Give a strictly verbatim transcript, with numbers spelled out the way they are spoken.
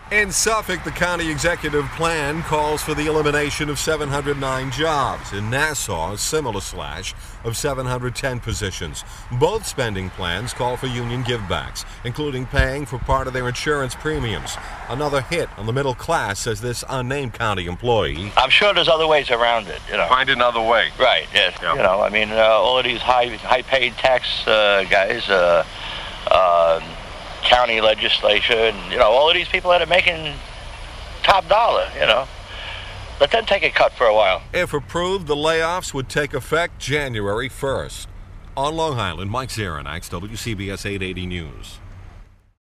In Suffolk, the county executive plan calls for the elimination of seven hundred nine jobs. In Nassau, a similar slash of seven hundred ten positions. Both spending plans call for union givebacks, including paying for part of their insurance premiums. Another hit on the middle class, says this unnamed county employee. I'm sure there's other ways around it, you know. Find another way. Right, yes. Yeah. You know, I mean, uh, all of these high, high-paid tax uh, guys, uh, uh, county legislature, and, you know, all of these people that are making top dollar, you know. Let them take a cut for a while. If approved, the layoffs would take effect January first. On Long Island, Mike Zaranax, W C B S eight eighty News.